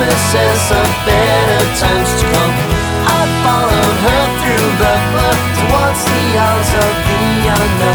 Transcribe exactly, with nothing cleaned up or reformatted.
promises of better times to come. I followed her through the flood towards the arms of the unknown.